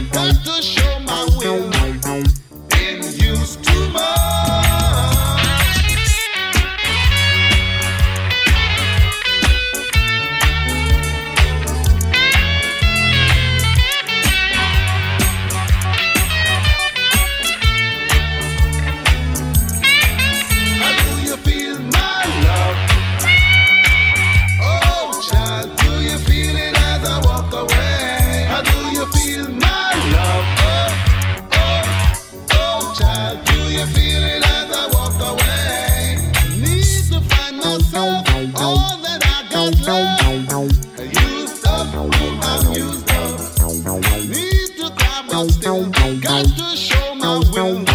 Got to show my will. Been used too much. How do you feel my love? Oh, child, do you feel it as I walk away? How do you feel my love? Oh, child, do you feel it as I walk away? Need to find myself, all that I got left. Used up, I'm used up. Need to grab my still, got to show my will.